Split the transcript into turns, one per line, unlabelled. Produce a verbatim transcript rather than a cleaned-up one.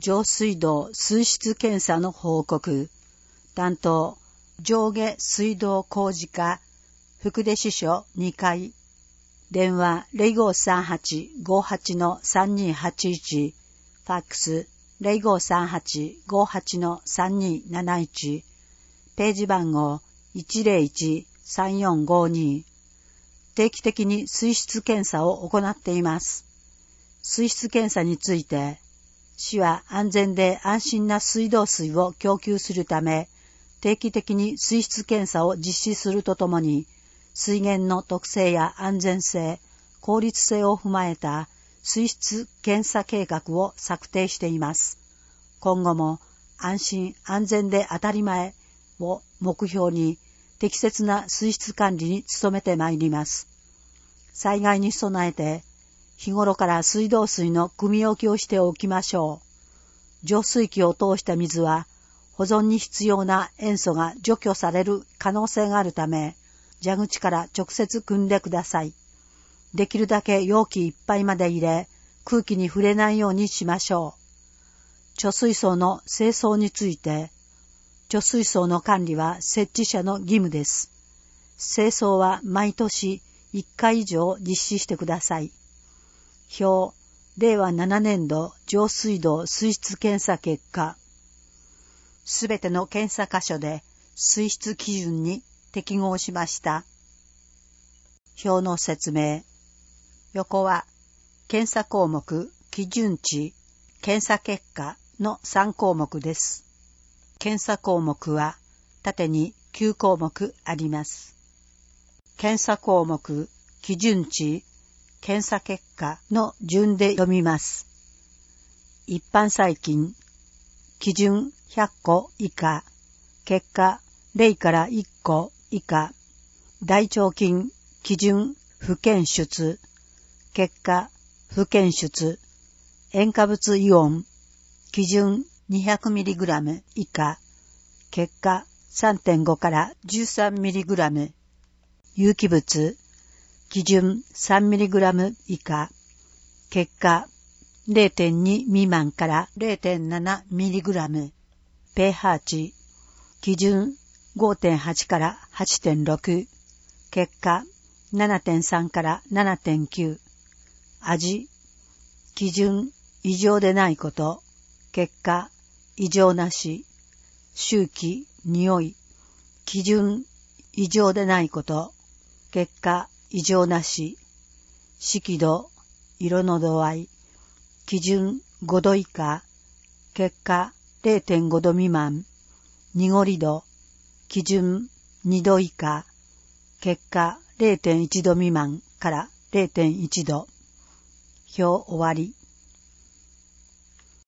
上水道水質検査の報告。担当、上下水道工事課、福出支所にかい。電話 ゼロごさんはち ごはち さんにはちいち。ファックス ゼロごさんはち ごはち さんになないち。ページ番号 いちゼロいち さんよんごに。定期的に水質検査を行っています。水質検査について、市は安全で安心な水道水を供給するため、定期的に水質検査を実施するとともに、水源の特性や安全性、効率性を踏まえた水質検査計画を策定しています。今後も安心安全で当たり前を目標に適切な水質管理に努めてまいります。災害に備えて日頃から水道水の汲み置きをしておきましょう。浄水器を通した水は保存に必要な塩素が除去される可能性があるため、蛇口から直接汲んでください。できるだけ容器いっぱいまで入れ、空気に触れないようにしましょう。貯水槽の清掃について、貯水槽の管理は設置者の義務です。清掃は毎年いっかい以上実施してください。表、れいわななねんど上水道水質検査結果。すべての検査箇所で水質基準に適合しました。表の説明。横は検査項目、基準値、検査結果のさんこうもくです。検査項目は縦にきゅうこうもくあります。検査項目、基準値、検査結果の順で読みます。一般細菌、基準ひゃっこ以下、結果ゼロからいっこ以下、大腸菌、基準不検出、結果不検出、塩化物イオン、基準 にひゃくミリグラム 以下、結果 さんてんご から じゅうさんミリグラム、有機物、基準 さんミリグラム 以下、結果 ゼロてんに 未満から ゼロてんななミリグラム、pH 値、基準 ごてんはち から はちてんろく、結果 ななてんさん から ななてんきゅう、味、基準異常でないこと、結果異常なし、周期、匂い、基準異常でないこと、結果異常なし、色度、色の度合い、基準ごど以下、結果 ゼロてんご 度未満、濁り度、基準にど以下、結果 ゼロてんいち 度未満から ゼロてんいち 度。表終わり。